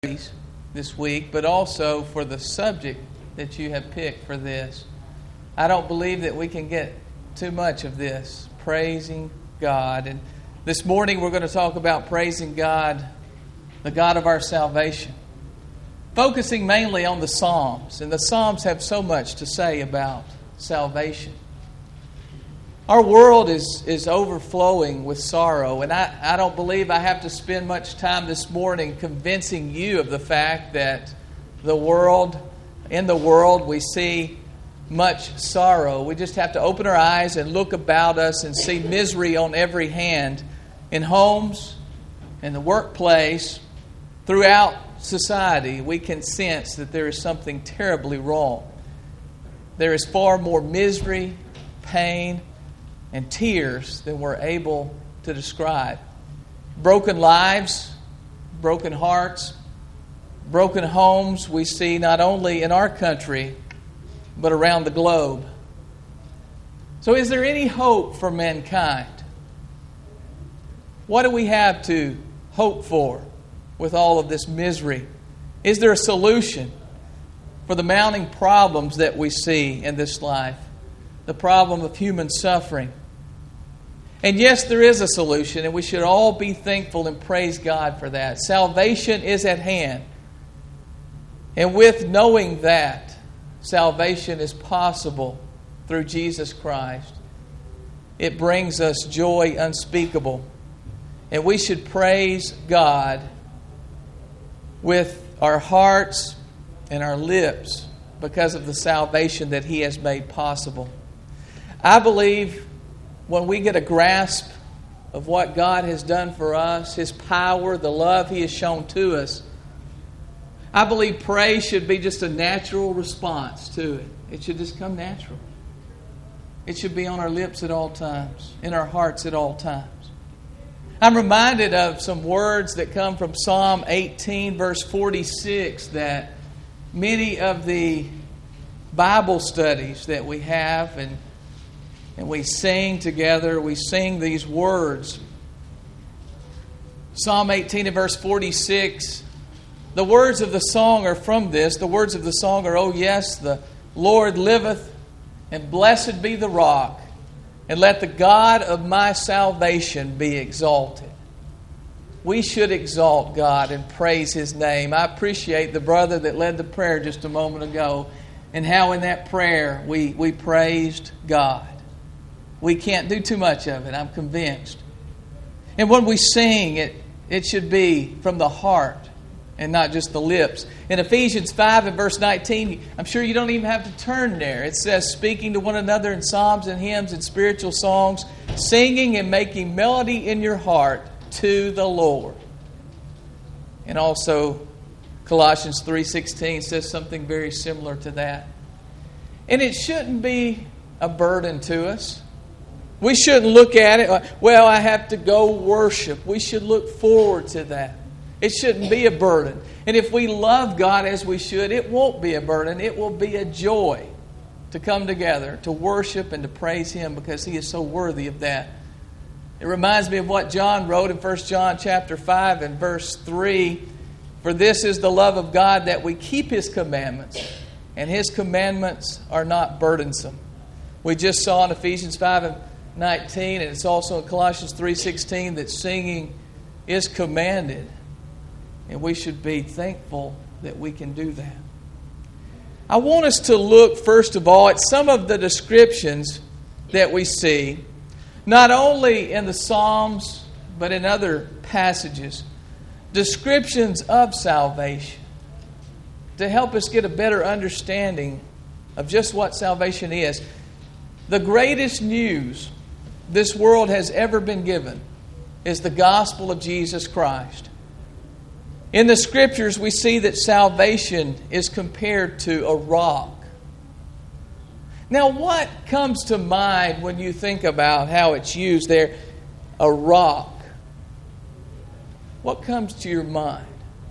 this week, but also for the subject that you have picked for this. I don't believe that we can get too much of this, praising God. And this morning we're going to talk about praising God, the God of our salvation, focusing mainly on the Psalms. And the Psalms have so much to say about salvation. Our world is overflowing with sorrow, and I don't believe I have to spend much time this morning convincing you of the fact that in the world we see much sorrow. We just have to open our eyes and look about us and see misery on every hand in homes, in the workplace, throughout society. We can sense that there is something terribly wrong. There is far more misery, pain, and tears than we're able to describe. Broken lives, broken hearts, broken homes we see not only in our country, but around the globe. So is there any hope for mankind? What do we have to hope for with all of this misery? Is there a solution for the mounting problems that we see in this life? The problem of human suffering. And yes, there is a solution, and we should all be thankful and praise God for that. Salvation is at hand. And with knowing that, salvation is possible through Jesus Christ. It brings us joy unspeakable. And we should praise God with our hearts and our lips because of the salvation that He has made possible. I believe when we get a grasp of what God has done for us, His power, the love He has shown to us, I believe praise should be just a natural response to it. It should just come natural. It should be on our lips at all times, in our hearts at all times. I'm reminded of some words that come from Psalm 18, verse 46, that many of the Bible studies that we have and we sing together, we sing these words. Psalm 18 and verse 46, the words of the song are from this. The words of the song are, "Oh yes, the Lord liveth, and blessed be the rock, and let the God of my salvation be exalted." We should exalt God and praise His name. I appreciate the brother that led the prayer just a moment ago, and how in that prayer we praised God. We can't do too much of it, I'm convinced. And when we sing, it should be from the heart and not just the lips. In Ephesians 5 and verse 19, I'm sure you don't even have to turn there. It says, speaking to one another in psalms and hymns and spiritual songs, singing and making melody in your heart to the Lord. And also, Colossians 3:16 says something very similar to that. And it shouldn't be a burden to us. We shouldn't look at it like, well, I have to go worship. We should look forward to that. It shouldn't be a burden. And if we love God as we should, it won't be a burden. It will be a joy to come together, to worship and to praise Him because He is so worthy of that. It reminds me of what John wrote in 1 John chapter 5 and verse 3. For this is the love of God, that we keep His commandments, and His commandments are not burdensome. We just saw in Ephesians 5 and 19, and it's also in Colossians 3:16 that singing is commanded. And we should be thankful that we can do that. I want us to look, first of all, at some of the descriptions that we see, not only in the Psalms, but in other passages. Descriptions of salvation, to help us get a better understanding of just what salvation is. The greatest news this world has ever been given is the gospel of Jesus Christ. In the Scriptures, we see that salvation is compared to a rock. Now, what comes to mind when you think about how it's used there? A rock. What comes to your mind?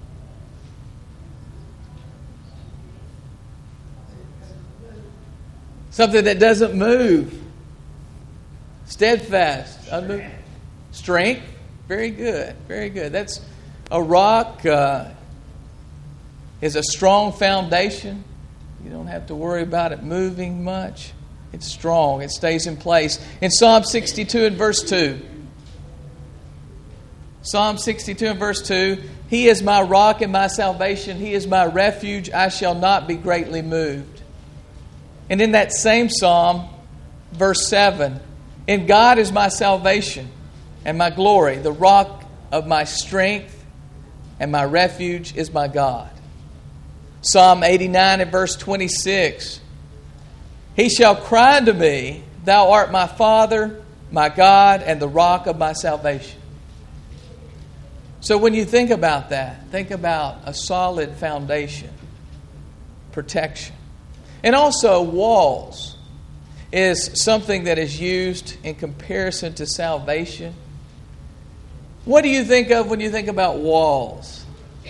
Something that doesn't move. Steadfast. Unmovable. Strength. Very good. Very good. That's a rock is a strong foundation. You don't have to worry about it moving much. It's strong. It stays in place. In Psalm 62 and verse 2, Psalm 62 and verse 2, He is my rock and my salvation. He is my refuge. I shall not be greatly moved. And in that same Psalm, verse 7, in God is my salvation and my glory, the rock of my strength, and my refuge is my God. Psalm 89 and verse 26, He shall cry unto me, Thou art my Father, my God, and the rock of my salvation. So when you think about that, think about a solid foundation, protection. And also walls is something that is used in comparison to salvation. What do you think of when you think about walls?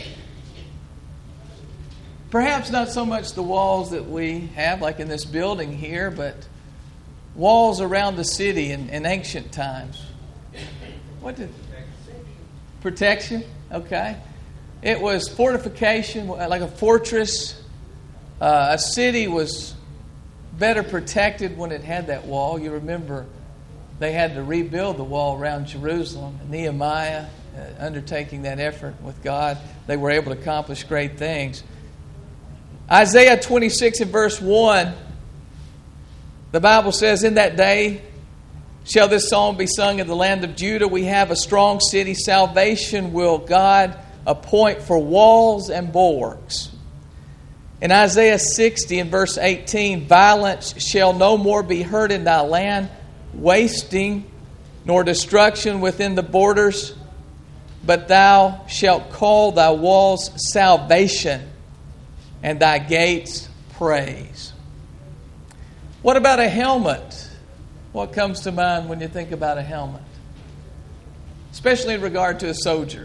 Perhaps not so much the walls that we have, like in this building here, but walls around the city in ancient times. What did... Protection, okay. It was fortification, like a fortress. A city was better protected when it had that wall. You remember they had to rebuild the wall around Jerusalem. Nehemiah undertaking that effort with God, they were able to accomplish great things. Isaiah 26 and verse 1, the Bible says, In that day shall this song be sung in the land of Judah. We have a strong city. Salvation will God appoint for walls and bulwarks. In Isaiah 60 and verse 18, Violence shall no more be heard in thy land, wasting nor destruction within the borders. But thou shalt call thy walls salvation, and thy gates praise. What about a helmet? What comes to mind when you think about a helmet? Especially in regard to a soldier.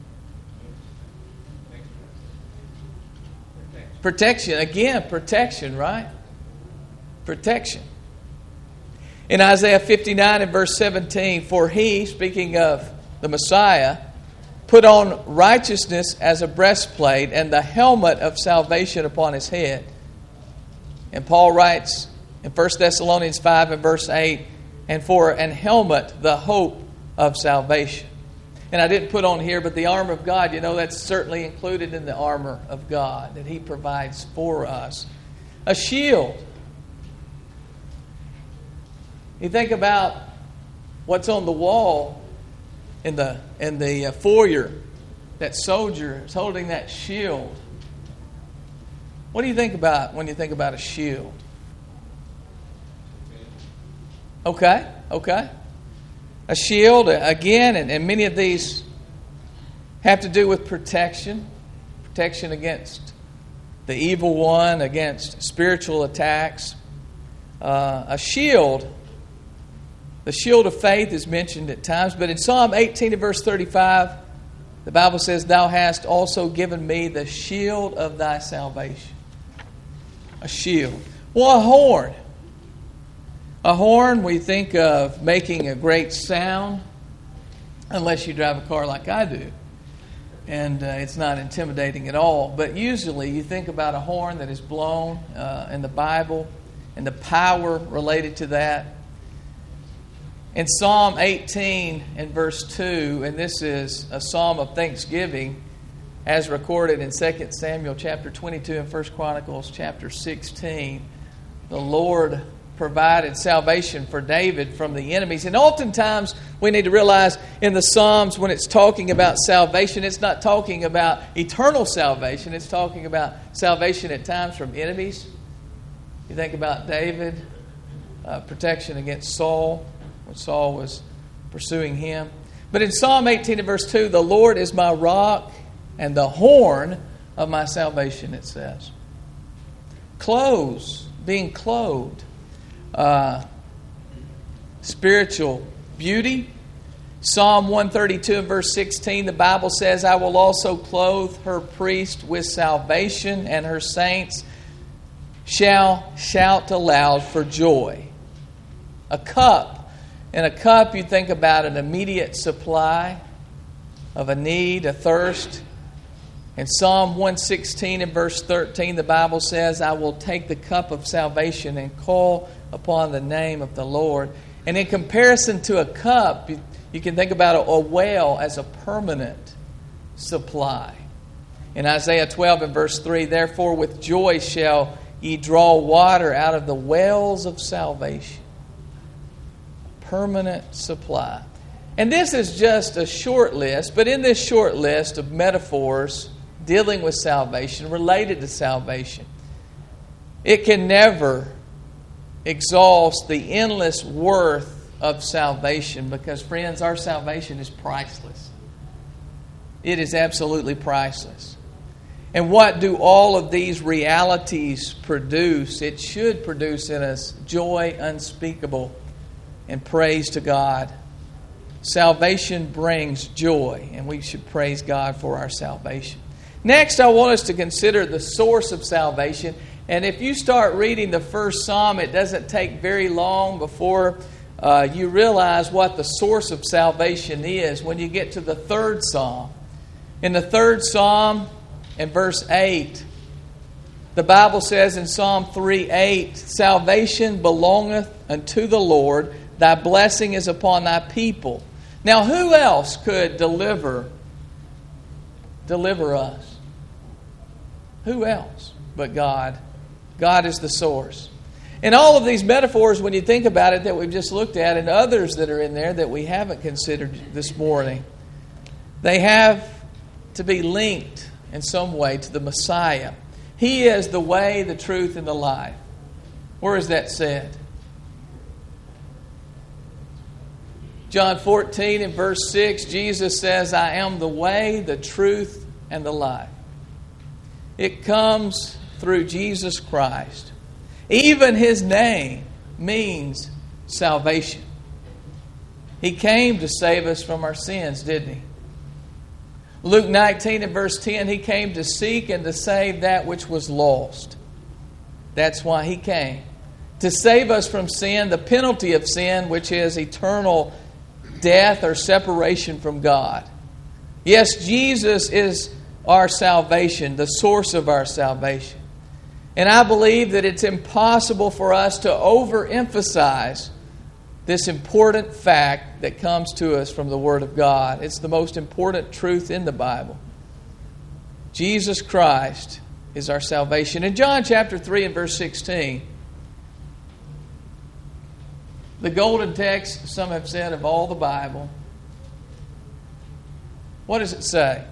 Protection. Again, protection, right? Protection. In Isaiah 59 and verse 17, For he, speaking of the Messiah, put on righteousness as a breastplate and the helmet of salvation upon his head. And Paul writes in 1 Thessalonians 5 and verse 8, and for an helmet, the hope of salvation. And I didn't put on here, but the armor of God, that's certainly included in the armor of God that He provides for us. A shield. You think about what's on the wall in the foyer. That soldier is holding that shield. What do you think about when you think about a shield? Okay. A shield, again, and many of these have to do with protection. Protection against the evil one, against spiritual attacks. A shield, the shield of faith is mentioned at times, but in Psalm 18 and verse 35, the Bible says, Thou hast also given me the shield of thy salvation. A shield. Well, a horn. A horn, we think of making a great sound, unless you drive a car like I do. And it's not intimidating at all. But usually you think about a horn that is blown in the Bible and the power related to that. In Psalm 18 and verse 2, and this is a psalm of thanksgiving, as recorded in 2 Samuel chapter 22 and 1 Chronicles chapter 16, the Lord provided salvation for David from the enemies. And oftentimes we need to realize in the Psalms when it's talking about salvation, it's not talking about eternal salvation. It's talking about salvation at times from enemies. You think about David, protection against Saul, when Saul was pursuing him. But in Psalm 18 and verse 2, the Lord is my rock and the horn of my salvation, it says. Clothes, being clothed. Spiritual beauty. Psalm 132 and verse 16, the Bible says, I will also clothe her priest with salvation, and her saints shall shout aloud for joy. A cup. In a cup, you think about an immediate supply of a need, a thirst. In Psalm 116 and verse 13, the Bible says, I will take the cup of salvation and call upon the name of the Lord. And in comparison to a cup, you can think about a well as a permanent supply. In Isaiah 12 and verse 3, therefore with joy shall ye draw water out of the wells of salvation. Permanent supply. And this is just a short list, but in this short list of metaphors dealing with salvation, related to salvation, it can never exhaust the endless worth of salvation because, friends, our salvation is priceless. It is absolutely priceless. And what do all of these realities produce? It should produce in us joy unspeakable and praise to God. Salvation brings joy, and we should praise God for our salvation. Next, I want us to consider the source of salvation. And if you start reading the first psalm, it doesn't take very long before you realize what the source of salvation is when you get to the third psalm. In the third psalm, in verse 8, the Bible says in Psalm 3:8, salvation belongeth unto the Lord, thy blessing is upon thy people. Now, who else could deliver us? Who else but God? God is the source. And all of these metaphors, when you think about it, that we've just looked at, and others that are in there that we haven't considered this morning, they have to be linked in some way to the Messiah. He is the way, the truth, and the life. Where is that said? John 14 and verse 6, Jesus says, I am the way, the truth, and the life. It comes through Jesus Christ. Even His name means salvation. He came to save us from our sins, didn't He? Luke 19 and verse 10, He came to seek and to save that which was lost. That's why He came. To save us from sin, the penalty of sin, which is eternal death or separation from God. Yes, Jesus is our salvation, the source of our salvation. And I believe that it's impossible for us to overemphasize this important fact that comes to us from the Word of God. It's the most important truth in the Bible. Jesus Christ is our salvation. In John chapter 3 and verse 16, the golden text, some have said, of all the Bible, what does it say?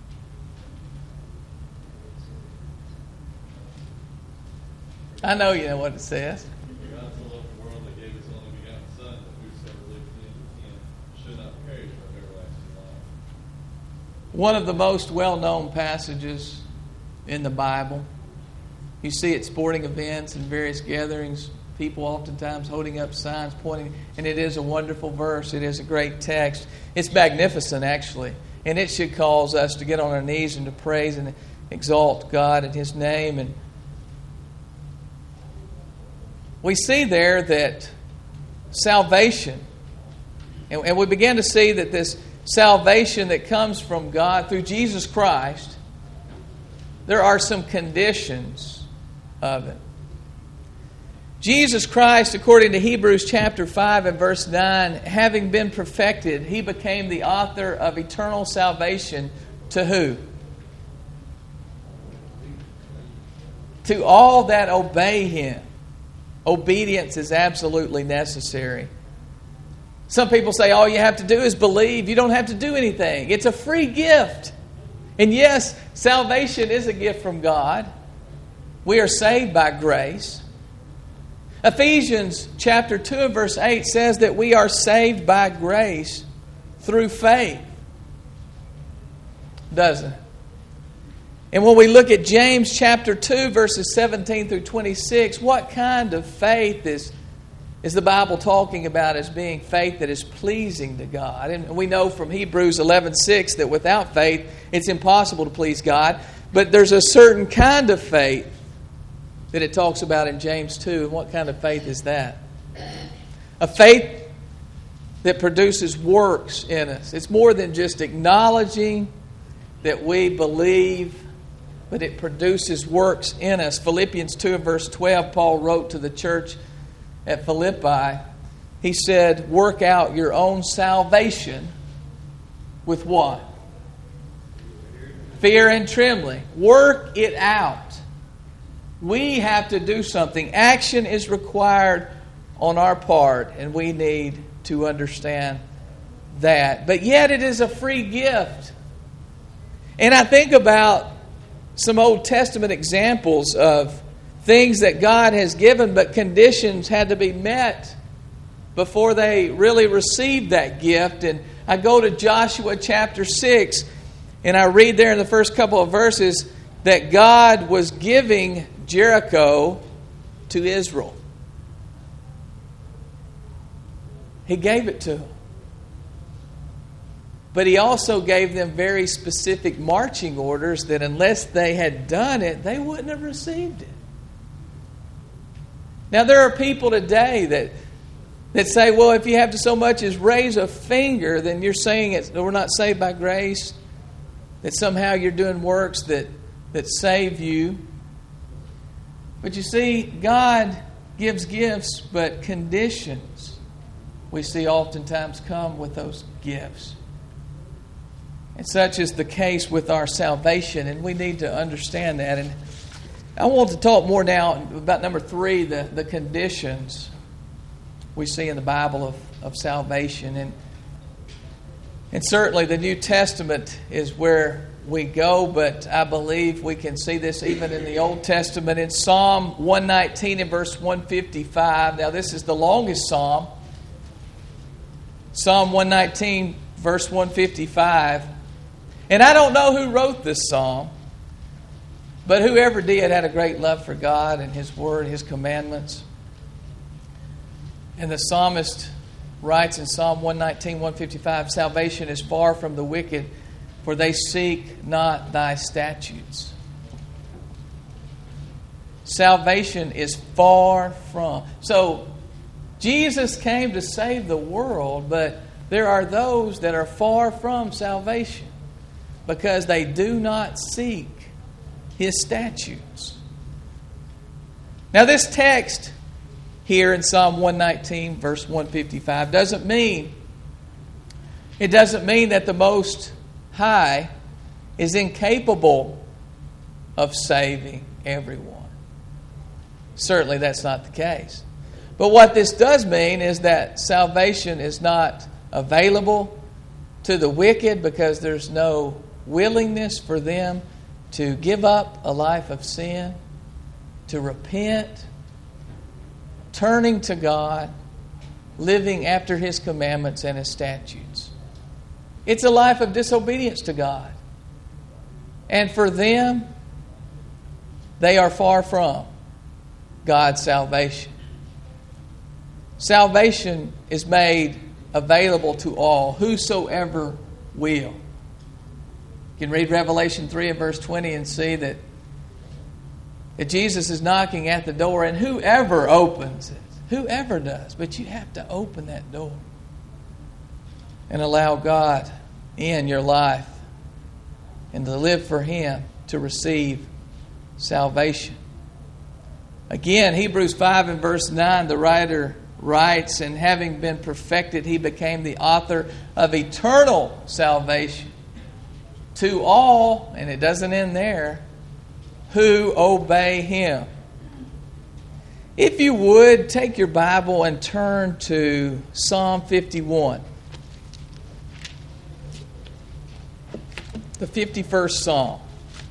I know you know what it says. God so loved the world that gave His only begotten Son, that whosoever believes in Him should not perish but have everlasting life. One of the most well-known passages in the Bible. You see at sporting events and various gatherings, people oftentimes holding up signs pointing, and it is a wonderful verse. It is a great text. It's magnificent, actually, and it should cause us to get on our knees and to praise and exalt God in His name. And we see there that salvation, and we begin to see that this salvation that comes from God through Jesus Christ, there are some conditions of it. Jesus Christ, according to Hebrews chapter 5 and verse 9, having been perfected, He became the author of eternal salvation to who? To all that obey Him. Obedience is absolutely necessary. Some people say all you have to do is believe. You don't have to do anything. It's a free gift. And yes, salvation is a gift from God. We are saved by grace. Ephesians chapter 2 and verse 8 says that we are saved by grace through faith. Doesn't it? And when we look at James chapter 2 verses 17 through 26, what kind of faith is the Bible talking about as being faith that is pleasing to God? And we know from Hebrews 11:6 that without faith it's impossible to please God. But there's a certain kind of faith that it talks about in James 2. And what kind of faith is that? A faith that produces works in us. It's more than just acknowledging that we believe, but it produces works in us. Philippians 2 and verse 12, Paul wrote to the church at Philippi. He said, work out your own salvation with what? Fear and trembling. Work it out. We have to do something. Action is required on our part, and we need to understand that. But yet it is a free gift. And I think about some Old Testament examples of things that God has given, but conditions had to be met before they really received that gift. And I go to Joshua chapter 6, and I read there in the first couple of verses that God was giving Jericho to Israel. He gave it to them. But He also gave them very specific marching orders that unless they had done it, they wouldn't have received it. Now, there are people today that say, well, if you have to so much as raise a finger, then you're saying we're not saved by grace, that somehow you're doing works that save you. But you see, God gives gifts, but conditions we see oftentimes come with those gifts. And such is the case with our salvation, and we need to understand that. And I want to talk more now about number 3, the conditions we see in the Bible of salvation. And certainly the New Testament is where we go, but I believe we can see this even in the Old Testament. In Psalm 119 and verse 155, now this is the longest psalm. Psalm 119, verse 155. And I don't know who wrote this psalm, but whoever did had a great love for God and His Word, His commandments. And the psalmist writes in Psalm 119, 155, salvation is far from the wicked, for they seek not thy statutes. Salvation is far from. So, Jesus came to save the world, but there are those that are far from salvation because they do not seek His statutes. Now, this text here in Psalm 119, verse 155, doesn't mean that the Most High is incapable of saving everyone. Certainly that's not the case. But what this does mean is that salvation is not available to the wicked because there's no willingness for them to give up a life of sin, to repent, turning to God, living after His commandments and His statutes. It's a life of disobedience to God. And for them, they are far from God's salvation. Salvation is made available to all, whosoever will. You can read Revelation 3 and verse 20 and see that Jesus is knocking at the door, and whoever opens it, whoever does, but you have to open that door and allow God in your life and to live for Him to receive salvation. Again, Hebrews 5 and verse 9, the writer writes, and having been perfected, He became the author of eternal salvation to all, and it doesn't end there, who obey Him. If you would, take your Bible and turn to Psalm 51. The 51st Psalm.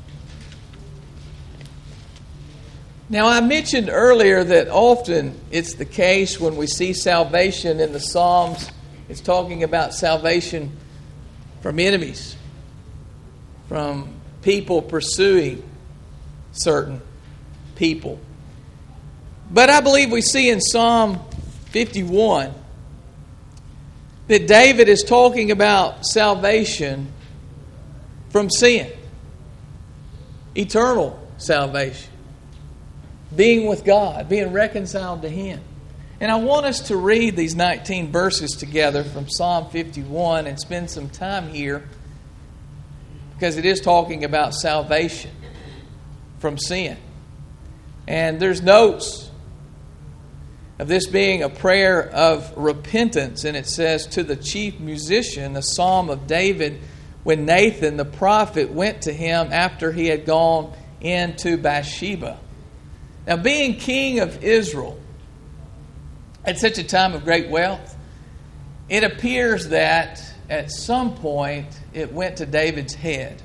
Now, I mentioned earlier that often it's the case when we see salvation in the Psalms, it's talking about salvation from enemies, from people pursuing certain people. But I believe we see in Psalm 51 that David is talking about salvation from sin, eternal salvation, being with God, being reconciled to Him. And I want us to read these 19 verses together from Psalm 51 and spend some time here because it is talking about salvation from sin. And there's notes of this being a prayer of repentance. And it says, to the chief musician, a psalm of David, when Nathan the prophet went to him after he had gone into Bathsheba. Now, being king of Israel at such a time of great wealth, it appears that at some point it went to David's head.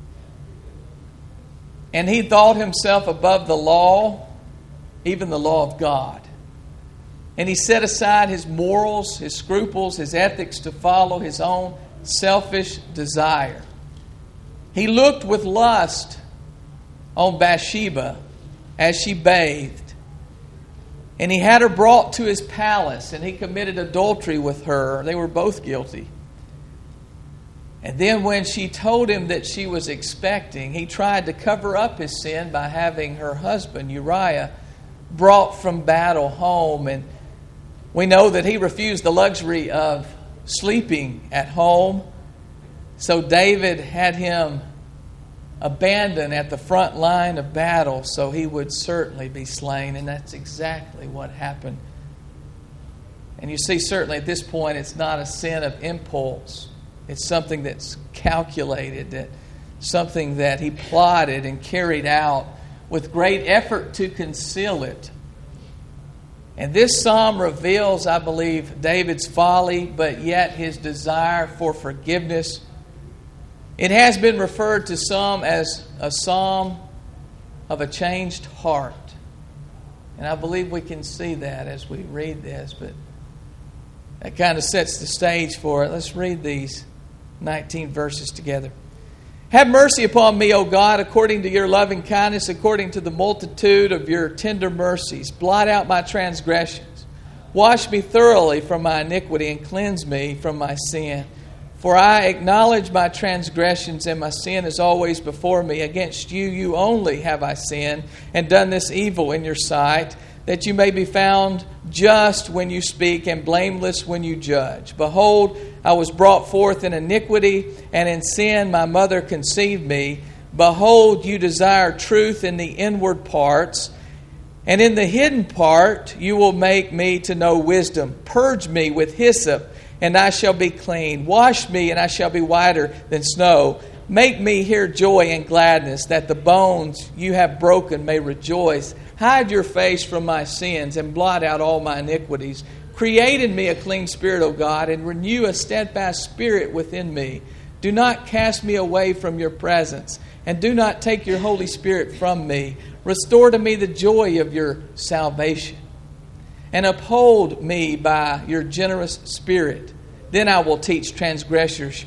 And he thought himself above the law, even the law of God. And he set aside his morals, his scruples, his ethics to follow his own selfish desire. He looked with lust on Bathsheba as she bathed. And he had her brought to his palace, and he committed adultery with her. They were both guilty. And then when she told him that she was expecting, he tried to cover up his sin by having her husband, Uriah, brought from battle home. And we know that he refused the luxury of sleeping at home. So David had him abandoned at the front line of battle so he would certainly be slain. And that's exactly what happened. And you see, certainly at this point, it's not a sin of impulse. It's something that's calculated, something that he plotted and carried out with great effort to conceal it. And this psalm reveals, I believe, David's folly, but yet his desire for forgiveness. It has been referred to some as a psalm of a changed heart. And I believe we can see that as we read this, but that kind of sets the stage for it. Let's read these 19 verses together. Have mercy upon me, O God, according to your loving kindness, according to the multitude of your tender mercies. Blot out my transgressions. Wash me thoroughly from my iniquity and cleanse me from my sin. For I acknowledge my transgressions, and my sin is always before me. Against you, you only have I sinned and done this evil in your sight, that you may be found just when you speak and blameless when you judge. Behold, I was brought forth in iniquity, and in sin my mother conceived me. Behold, you desire truth in the inward parts, and in the hidden part you will make me to know wisdom. Purge me with hyssop, and I shall be clean. Wash me, and I shall be whiter than snow. Make me hear joy and gladness, that the bones you have broken may rejoice. Hide your face from my sins and blot out all my iniquities. Create in me a clean spirit, O God, and renew a steadfast spirit within me. Do not cast me away from your presence, and do not take your Holy Spirit from me. Restore to me the joy of your salvation, and uphold me by your generous spirit. Then I will teach transgressors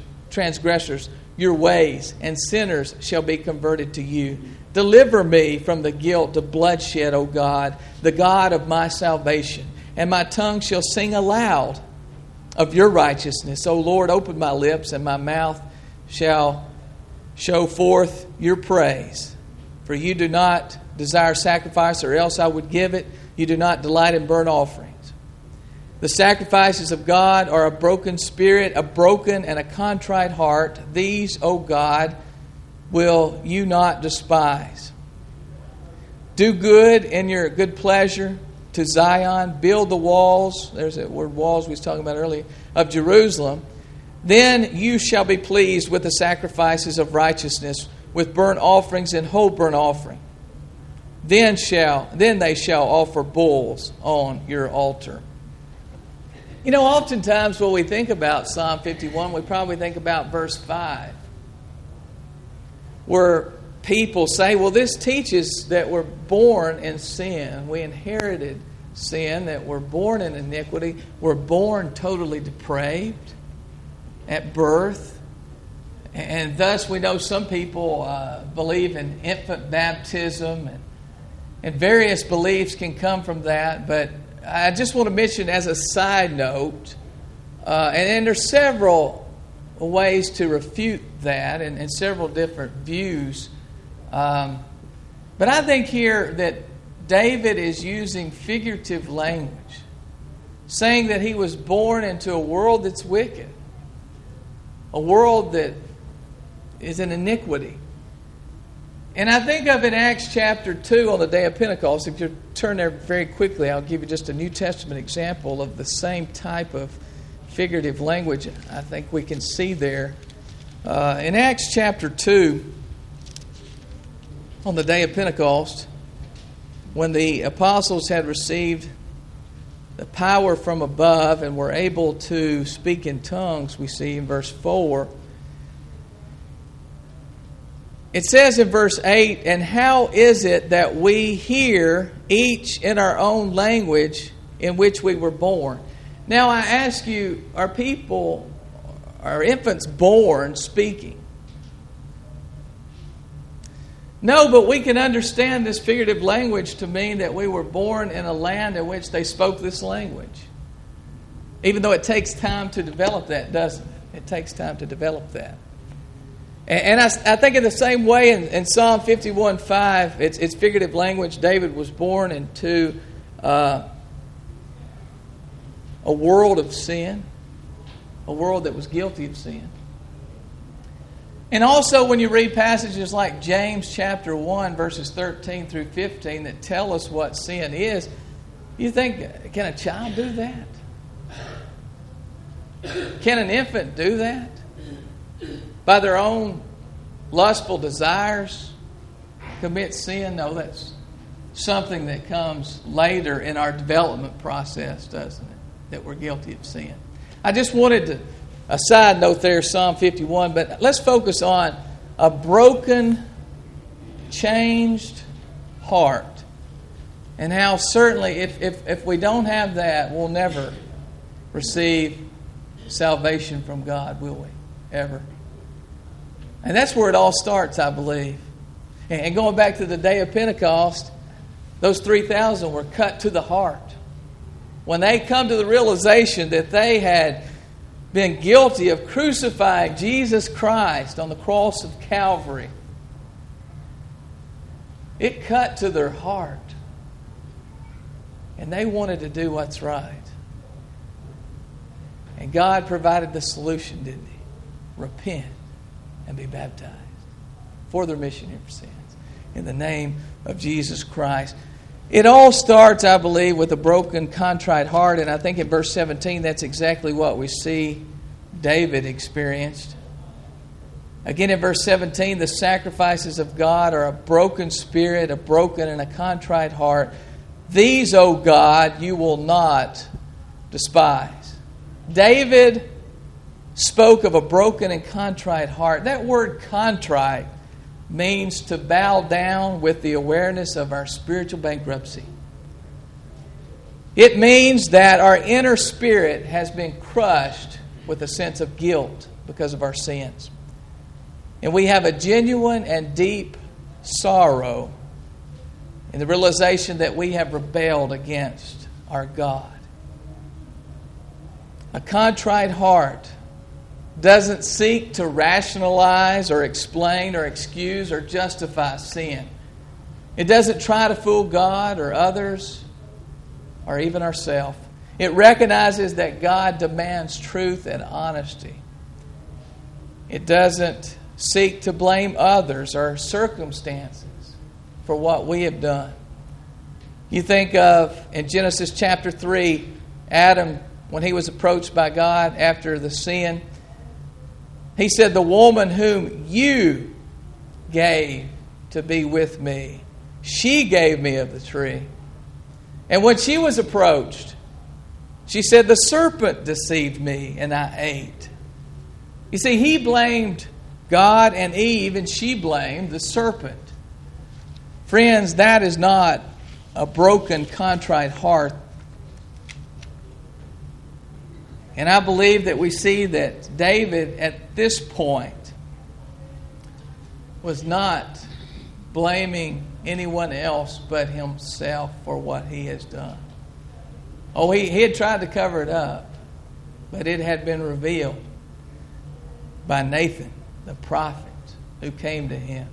your ways, and sinners shall be converted to you. Deliver me from the guilt of bloodshed, O God, the God of my salvation. And my tongue shall sing aloud of your righteousness. O Lord, open my lips, and my mouth shall show forth your praise. For you do not desire sacrifice, or else I would give it. You do not delight in burnt offerings. The sacrifices of God are a broken spirit, a broken and a contrite heart. These, O God, will you not despise. Do good in your good pleasure to Zion. Build the walls. There's that word walls we was talking about earlier, of Jerusalem. Then you shall be pleased with the sacrifices of righteousness, with burnt offerings and whole burnt offering. Then they shall offer bulls on your altar. You know, oftentimes when we think about Psalm 51, we probably think about verse 5. Where people say, well, this teaches that we're born in sin. We inherited sin, that we're born in iniquity. We're born totally depraved at birth. And thus we know some people believe in infant baptism, and various beliefs can come from that. But I just want to mention as a side note, and there's several ways to refute that and several different views. But I think here that David is using figurative language, saying that he was born into a world that's wicked, a world that is an iniquity. And I think of in Acts chapter 2 on the day of Pentecost, if you turn there very quickly, I'll give you just a New Testament example of the same type of figurative language I think we can see there. In Acts chapter 2, on the day of Pentecost, when the apostles had received the power from above and were able to speak in tongues, we see in verse 4, it says in verse 8, "And how is it that we hear each in our own language in which we were born?" Now I ask you, are infants born speaking? No, but we can understand this figurative language to mean that we were born in a land in which they spoke this language. Even though it takes time to develop that, doesn't it? It takes time to develop that. And I think in the same way in Psalm 51:5, it's figurative language. David was born into a world of sin, a world that was guilty of sin. And also when you read passages like James chapter 1, verses 13 through 15 that tell us what sin is, you think, can a child do that? Can an infant do that? By their own lustful desires commit sin? No, that's something that comes later in our development process, doesn't it? That we're guilty of sin. I just wanted to, a side note there, Psalm 51, but let's focus on a broken, changed heart. And how certainly if we don't have that, we'll never receive salvation from God, will we? Ever. And that's where it all starts, I believe. And going back to the day of Pentecost, those 3,000 were cut to the heart. When they come to the realization that they had been guilty of crucifying Jesus Christ on the cross of Calvary, it cut to their heart. And they wanted to do what's right. And God provided the solution, didn't He? Repent and be baptized for the remission of your sins in the name of Jesus Christ. It all starts, I believe, with a broken, contrite heart. And I think in verse 17, that's exactly what we see David experienced. Again, in verse 17, the sacrifices of God are a broken spirit, a broken and a contrite heart. These, O God, you will not despise. David spoke of a broken and contrite heart. That word contrite means to bow down with the awareness of our spiritual bankruptcy. It means that our inner spirit has been crushed with a sense of guilt because of our sins. And we have a genuine and deep sorrow in the realization that we have rebelled against our God. A contrite heart doesn't seek to rationalize or explain or excuse or justify sin. It doesn't try to fool God or others or even ourselves. It recognizes that God demands truth and honesty. It doesn't seek to blame others or circumstances for what we have done. You think of, in Genesis chapter 3, Adam, when he was approached by God after the sin, he said, "The woman whom you gave to be with me, she gave me of the tree." And when she was approached, she said, "The serpent deceived me and I ate." You see, he blamed God and Eve, and she blamed the serpent. Friends, that is not a broken, contrite heart. And I believe that we see that David at this point was not blaming anyone else but himself for what he has done. Oh, he had tried to cover it up, but it had been revealed by Nathan, the prophet, who came to him.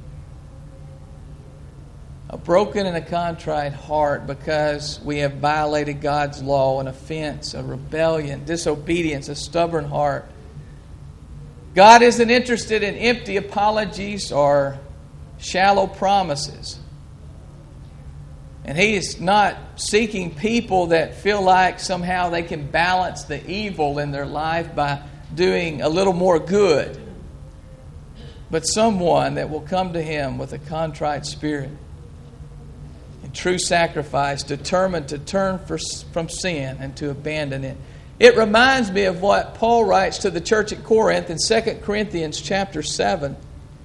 A broken and a contrite heart because we have violated God's law, an offense, a rebellion, disobedience, a stubborn heart. God isn't interested in empty apologies or shallow promises. And He's not seeking people that feel like somehow they can balance the evil in their life by doing a little more good. But someone that will come to Him with a contrite spirit and true sacrifice, determined to turn from sin and to abandon it. It reminds me of what Paul writes to the church at Corinth in 2 Corinthians chapter 7.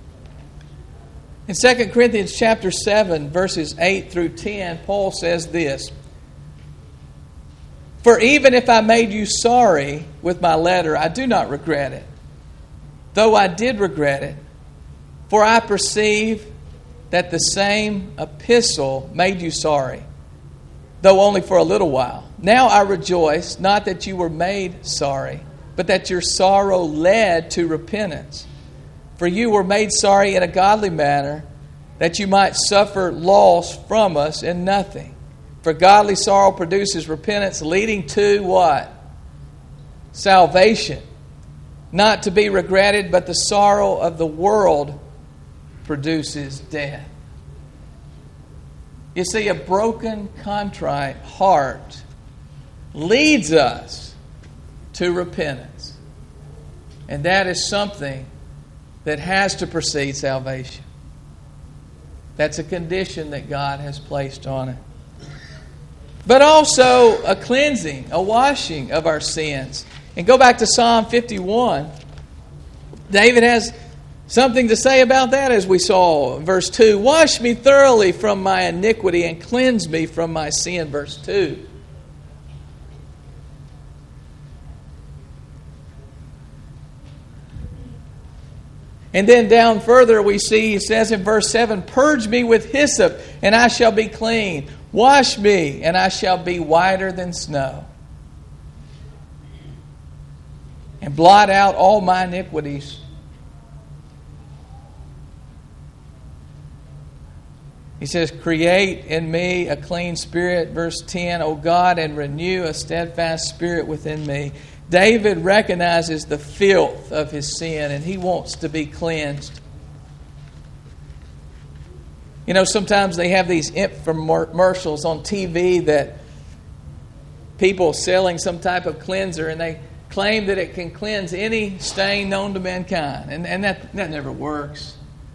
In 2 Corinthians chapter 7, verses 8 through 10, Paul says this: "For even if I made you sorry with my letter, I do not regret it, though I did regret it. For I perceive that the same epistle made you sorry, though only for a little while. Now I rejoice, not that you were made sorry, but that your sorrow led to repentance. For you were made sorry in a godly manner, that you might suffer loss from us in nothing. For godly sorrow produces repentance, leading to" what? "Salvation, not to be regretted, but the sorrow of the world produces death." You see, a broken, contrite heart leads us to repentance. And that is something that has to precede salvation. That's a condition that God has placed on it. But also a cleansing, a washing of our sins. And go back to Psalm 51. David has something to say about that, as we saw in verse 2. "Wash me thoroughly from my iniquity and cleanse me from my sin." Verse 2. And then down further we see, he says in verse 7, "Purge me with hyssop, and I shall be clean. Wash me, and I shall be whiter than snow. And blot out all my iniquities." He says, "Create in me a clean spirit," verse 10, "O God, and renew a steadfast spirit within me." David recognizes the filth of his sin, and he wants to be cleansed. You know, sometimes they have these infomercials on TV that people selling some type of cleanser, and they claim that it can cleanse any stain known to mankind. And that never works.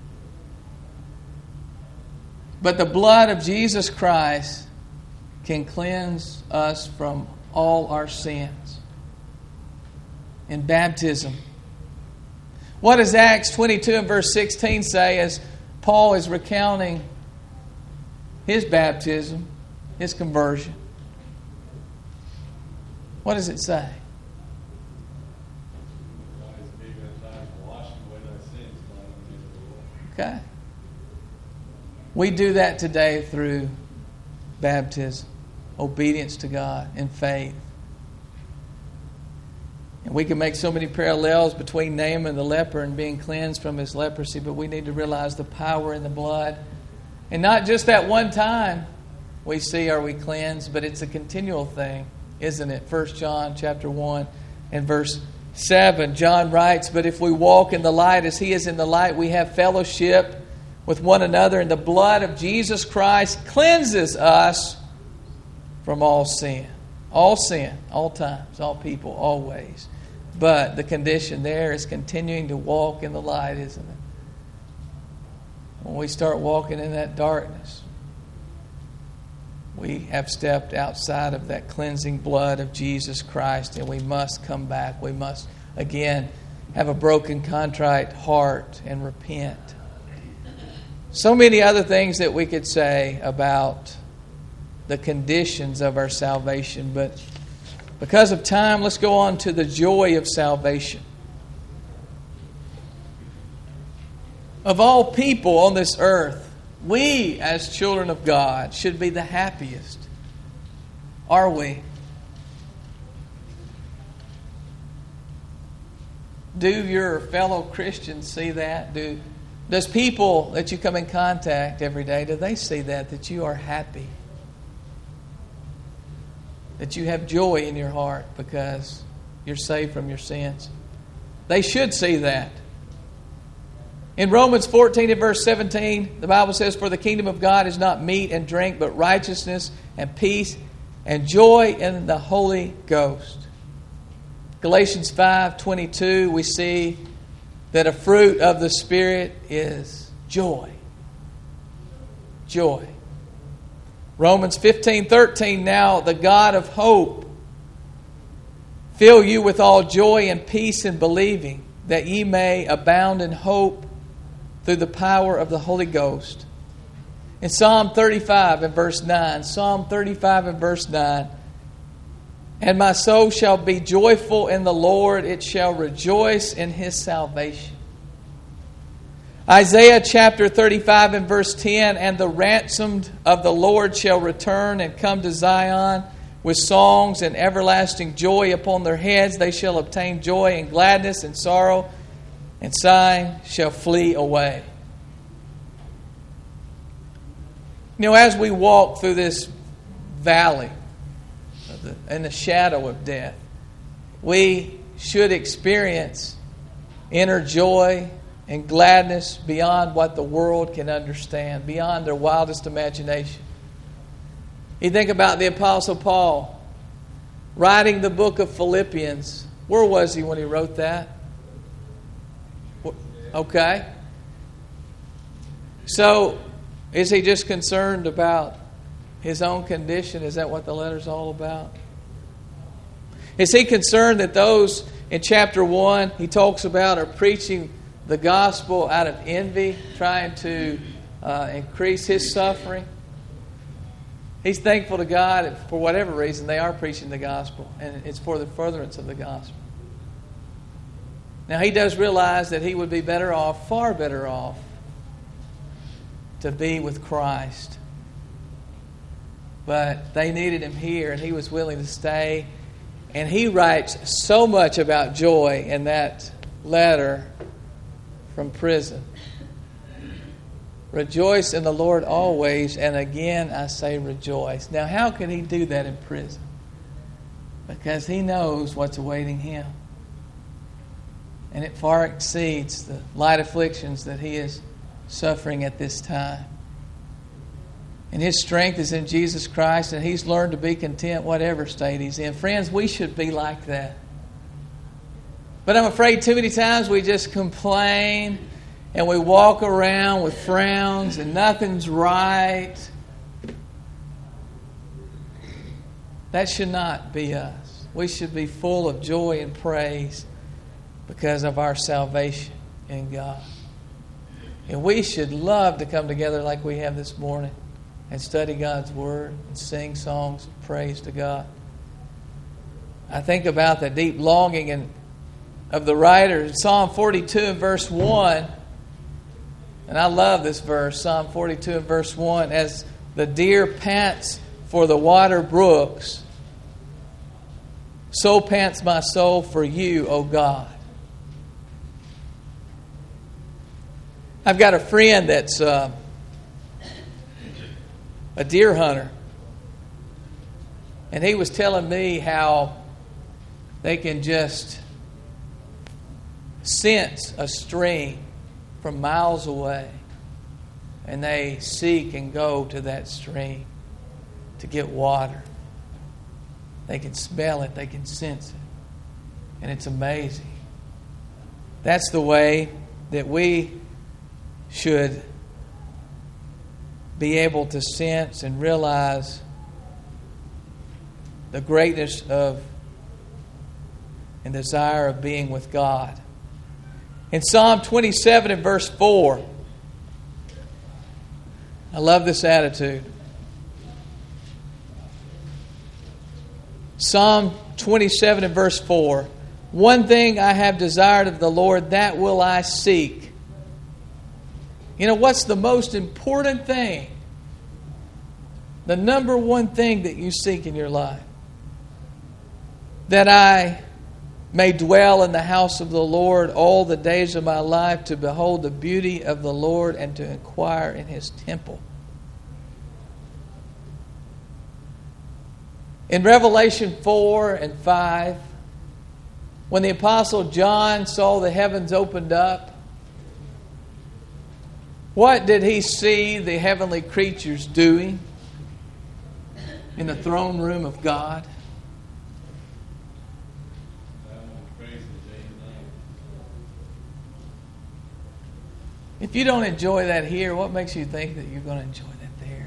But the blood of Jesus Christ can cleanse us from all our sins. In baptism. What does Acts 22 and verse 16 say as Paul is recounting his baptism, his conversion? What does it say? Okay. We do that today through baptism, obedience to God, and faith. And we can make so many parallels between Naaman the leper and being cleansed from his leprosy, but we need to realize the power in the blood. And not just that one time we see are we cleansed, but it's a continual thing, isn't it? 1 John chapter 1 and verse 7, John writes, "But if we walk in the light as He is in the light, we have fellowship with one another, and the blood of Jesus Christ cleanses us from all sin." All sin, all times, all people, always. But the condition there is continuing to walk in the light, isn't it? When we start walking in that darkness, we have stepped outside of that cleansing blood of Jesus Christ, and we must come back. We must, again, have a broken, contrite heart and repent. So many other things that we could say about the conditions of our salvation, but because of time, let's go on to the joy of salvation. Of all people on this earth, we as children of God should be the happiest. Are we? Do your fellow Christians see that? Does people that you come in contact every day, do they see that you are happy? That you have joy in your heart because you're saved from your sins? They should see that. In Romans 14 and verse 17, the Bible says, "For the kingdom of God is not meat and drink, but righteousness and peace and joy in the Holy Ghost." Galatians 5:22, we see that a fruit of the Spirit is joy. Joy. Romans 15:13, "Now the God of hope fill you with all joy and peace in believing, that ye may abound in hope through the power of the Holy Ghost." In Psalm 35 and verse 9, Psalm 35 and verse 9, "And my soul shall be joyful in the Lord, it shall rejoice in His salvation." Isaiah chapter 35 and verse 10, "And the ransomed of the Lord shall return and come to Zion with songs and everlasting joy upon their heads. They shall obtain joy and gladness, and sorrow and sighing shall flee away." You know, as we walk through this valley in the shadow of death, we should experience inner joy and gladness beyond what the world can understand, beyond their wildest imagination. You think about the Apostle Paul writing the book of Philippians. Where was he when he wrote that? Okay. So, is he just concerned about his own condition? Is that what the letter's all about? Is he concerned that those in chapter 1 he talks about are preaching the gospel out of envy, trying to increase his suffering? He's thankful to God that for whatever reason they are preaching the gospel, and it's for the furtherance of the gospel. Now he does realize that he would be better off, far better off, to be with Christ. But they needed him here, and he was willing to stay. And he writes so much about joy in that letter from prison. "Rejoice in the Lord always, and again I say rejoice." Now, how can he do that in prison? Because he knows what's awaiting him. And it far exceeds the light afflictions that he is suffering at this time. And his strength is in Jesus Christ, and he's learned to be content whatever state he's in. Friends, we should be like that. But I'm afraid too many times we just complain and we walk around with frowns and nothing's right. That should not be us. We should be full of joy and praise because of our salvation in God. And we should love to come together like we have this morning and study God's Word and sing songs of praise to God. I think about the deep longing of the writer in Psalm 42 and verse 1. And I love this verse, Psalm 42 and verse 1. "As the deer pants for the water brooks, so pants my soul for you, O God." I've got a friend that's a deer hunter. And he was telling me how they can just sense a stream from miles away. And they seek and go to that stream to get water. They can smell it. They can sense it. And it's amazing. That's the way that we should be able to sense and realize the greatness of and desire of being with God. In Psalm 27 and verse 4, I love this attitude. Psalm 27 and verse 4, "One thing I have desired of the Lord, that will I seek." You know, what's the most important thing? The number one thing that you seek in your life? "That I may dwell in the house of the Lord all the days of my life, to behold the beauty of the Lord and to inquire in His temple." In Revelation 4 and 5, When the Apostle John saw the heavens opened up, what did he see the heavenly creatures doing in the throne room of God? If you don't enjoy that here, what makes you think that you're going to enjoy that there?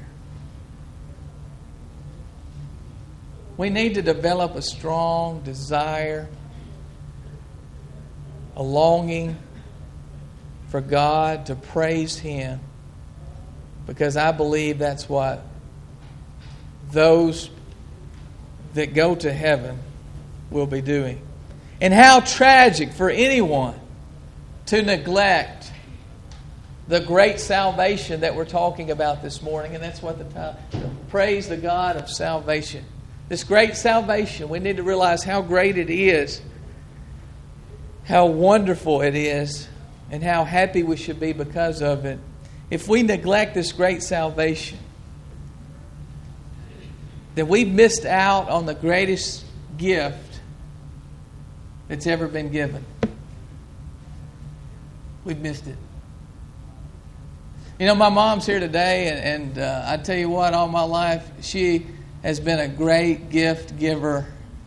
We need to develop a strong desire, a longing for God to praise Him, because I believe that's what those that go to heaven will be doing. And how tragic for anyone to neglect the great salvation that we're talking about this morning. And that's what the title, praise the God of salvation. This great salvation, we need to realize how great it is, how wonderful it is, and how happy we should be because of it. If we neglect this great salvation, then we've missed out on the greatest gift that's ever been given. We've missed it. You know, my mom's here today, and I tell you what, all my life, she has been a great gift giver.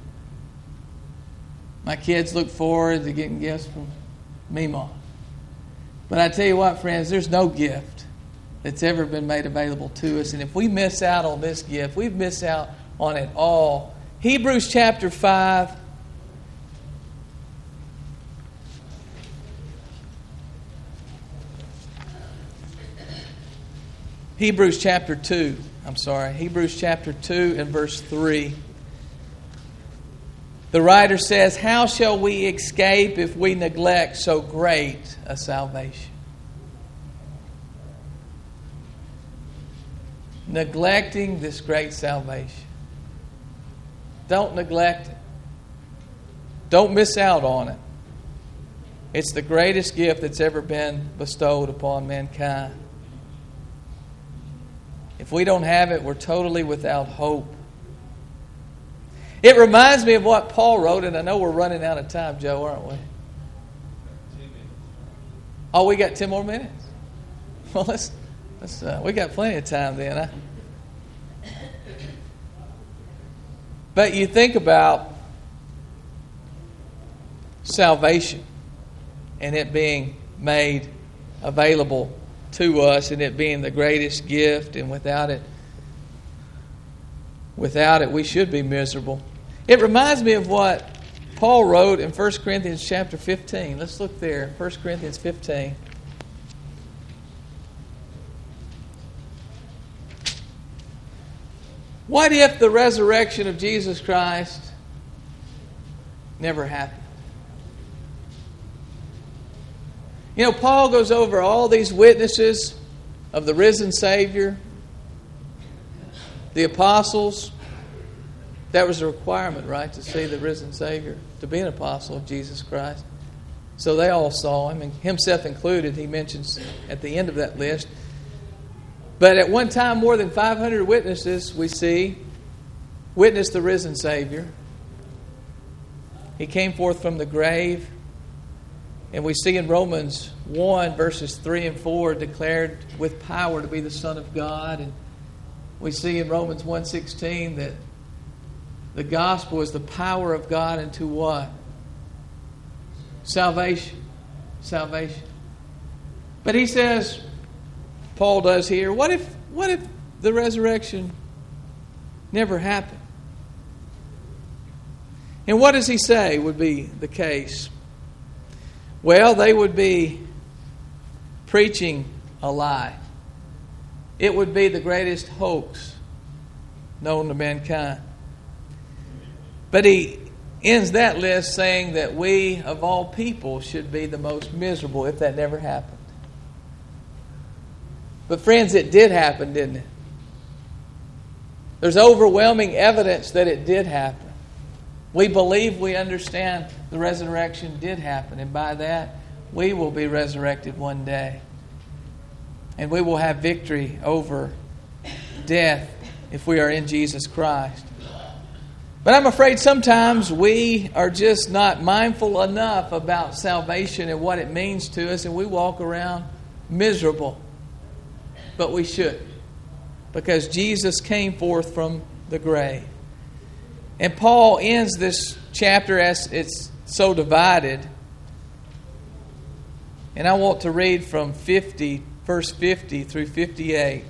My kids look forward to getting gifts from me, Mom. But I tell you what, friends, there's no gift that's ever been made available to us. And if we miss out on this gift, we've missed out on it all. Hebrews chapter 5. Hebrews chapter 2 and verse 3. The writer says, how shall we escape if we neglect so great a salvation? Neglecting this great salvation. Don't neglect it. Don't miss out on it. It's the greatest gift that's ever been bestowed upon mankind. If we don't have it, we're totally without hope. It reminds me of what Paul wrote, and I know we're running out of time, Joe, aren't we? Oh, we got 10 more minutes. Well, let's we got plenty of time then. But you think about salvation and it being made available to us, and it being the greatest gift, and without it we should be miserable. It reminds me of what Paul wrote in 1 Corinthians chapter 15. Let's look there, 1 Corinthians 15. What if the resurrection of Jesus Christ never happened? You know, Paul goes over all these witnesses of the risen Savior, the apostles. That was a requirement, right, to see the risen Savior, to be an apostle of Jesus Christ. So they all saw Him, and himself included, he mentions at the end of that list. But at one time, more than 500 witnesses, we see, witnessed the risen Savior. He came forth from the grave. And we see in Romans 1, verses 3 and 4, declared with power to be the Son of God. And we see in Romans 1:16 that the gospel is the power of God into what? Salvation. Salvation. But he says, Paul does here, what if the resurrection never happened? And what does he say would be the case? Well, they would be preaching a lie. It would be the greatest hoax known to mankind. But he ends that list saying that we, of all people, should be the most miserable if that never happened. But friends, it did happen, didn't it? There's overwhelming evidence that it did happen. We believe we understand the resurrection did happen, and by that, we will be resurrected one day. And we will have victory over death if we are in Jesus Christ. But I'm afraid sometimes we are just not mindful enough about salvation and what it means to us, and we walk around miserable. But we should, because Jesus came forth from the grave. And Paul ends this chapter as it's so divided. And I want to read from verse 50 through 58.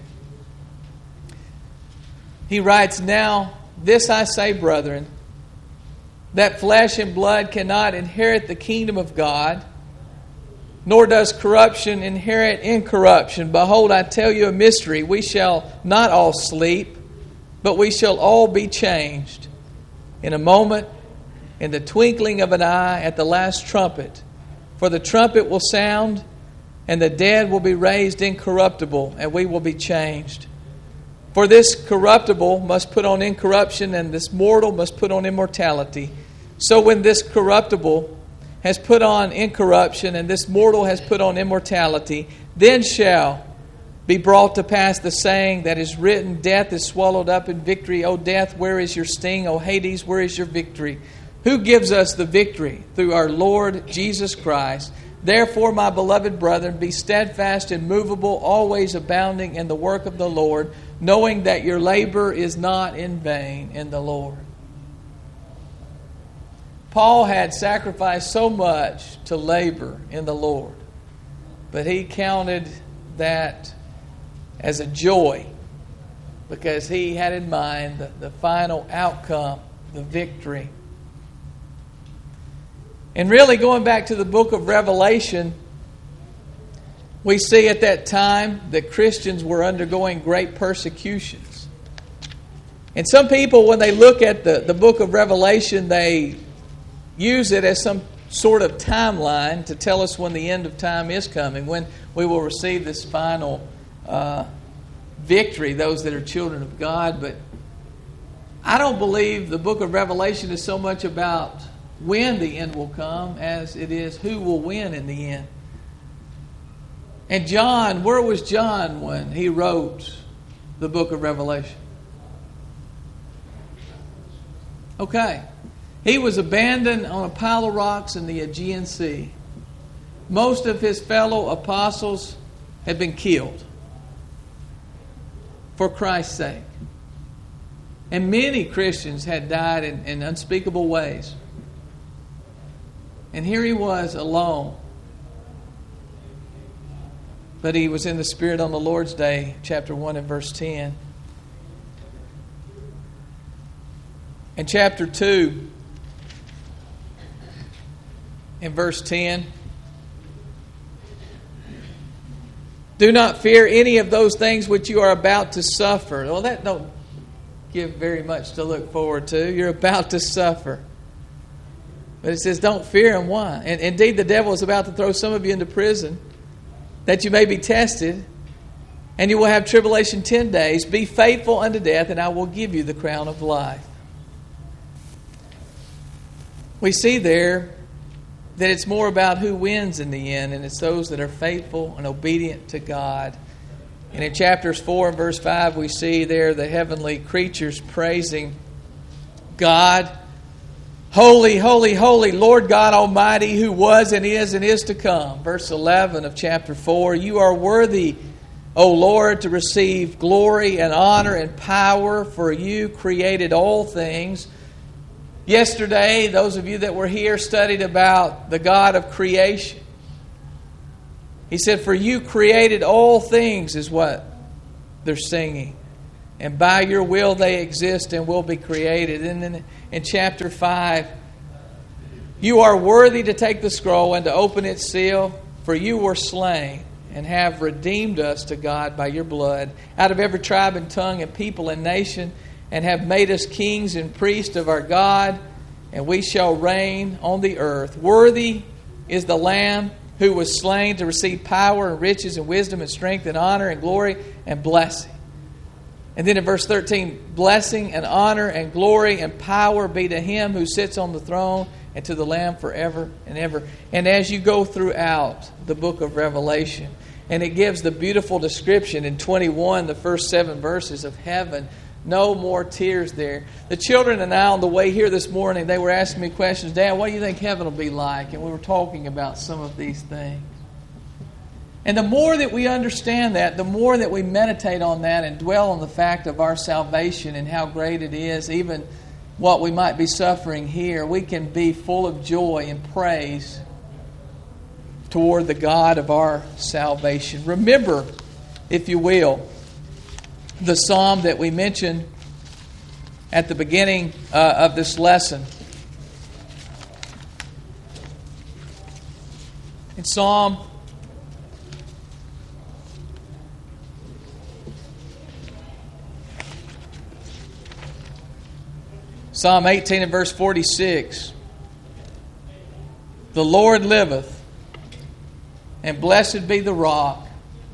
He writes, "Now this I say, brethren, that flesh and blood cannot inherit the kingdom of God, nor does corruption inherit incorruption. Behold, I tell you a mystery. We shall not all sleep, but we shall all be changed. In a moment, in the twinkling of an eye, at the last trumpet. For the trumpet will sound, and the dead will be raised incorruptible, and we will be changed. For this corruptible must put on incorruption, and this mortal must put on immortality. So when this corruptible has put on incorruption, and this mortal has put on immortality, then shall be brought to pass the saying that is written, Death is swallowed up in victory. O death, where is your sting? O Hades, where is your victory? Who gives us the victory? Through our Lord Jesus Christ. Therefore, my beloved brethren, be steadfast and immovable, always abounding in the work of the Lord, knowing that your labor is not in vain in the Lord." Paul had sacrificed so much to labor in the Lord, but he counted that as a joy because he had in mind the final outcome, the victory. And really, going back to the book of Revelation, we see at that time that Christians were undergoing great persecutions. And some people, when they look at the book of Revelation, they use it as some sort of timeline to tell us when the end of time is coming, when we will receive this final victory, those that are children of God. But I don't believe the book of Revelation is so much about when the end will come as it is who will win in the end. And John, where was John when he wrote the book of Revelation? Okay. He was abandoned on a pile of rocks in the Aegean Sea. Most of his fellow apostles had been killed for Christ's sake. And many Christians had died in unspeakable ways. And here he was alone. But he was in the Spirit on the Lord's day, chapter 1 and verse 10. In chapter 2, in verse 10, "Do not fear any of those things which you are about to suffer." Well, that don't give very much to look forward to. You're about to suffer. But it says, don't fear them. Why? And indeed, the devil is about to throw some of you into prison, that you may be tested, and you will have tribulation 10 days. Be faithful unto death, and I will give you the crown of life. We see there that it's more about who wins in the end, and it's those that are faithful and obedient to God. And in chapters 4 and verse 5, we see there the heavenly creatures praising God. Holy, holy, holy, Lord God Almighty, who was and is to come. Verse 11 of chapter 4, you are worthy, O Lord, to receive glory and honor and power, for you created all things. Yesterday, those of you that were here studied about the God of creation. He said, for you created all things, is what they're singing. And by your will they exist and will be created. And then in chapter 5, you are worthy to take the scroll and to open its seal, for you were slain and have redeemed us to God by your blood out of every tribe and tongue and people and nation, and have made us kings and priests of our God, and we shall reign on the earth. Worthy is the Lamb who was slain to receive power and riches and wisdom and strength and honor and glory and blessing. And then in verse 13, blessing and honor and glory and power be to him who sits on the throne and to the Lamb forever and ever. And as you go throughout the book of Revelation, and it gives the beautiful description in 21, the first 7 verses of heaven, No more tears there. The children and I on the way here this morning, they were asking me questions. Dad, what do you think heaven will be like? And we were talking about some of these things. And the more that we understand that, the more that we meditate on that and dwell on the fact of our salvation and how great it is, even what we might be suffering here, we can be full of joy and praise toward the God of our salvation. Remember, if you will, the psalm that we mentioned at the beginning of this lesson. In Psalm 18 and verse 46. The Lord liveth, and blessed be the rock.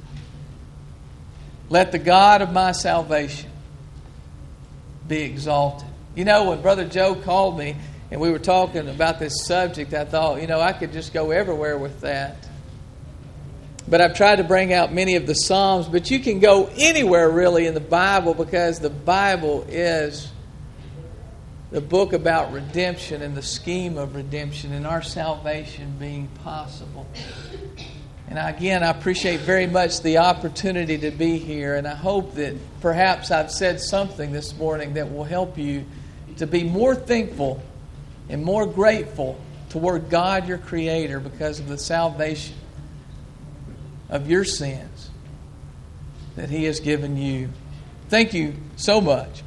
Let the God of my salvation be exalted. You know, when Brother Joe called me and we were talking about this subject, I thought, I could just go everywhere with that. But I've tried to bring out many of the Psalms, but you can go anywhere really in the Bible, because the Bible is the book about redemption and the scheme of redemption and our salvation being possible. And again, I appreciate very much the opportunity to be here, and I hope that perhaps I've said something this morning that will help you to be more thankful and more grateful toward God, your Creator, because of the salvation of your sins that He has given you. Thank you so much.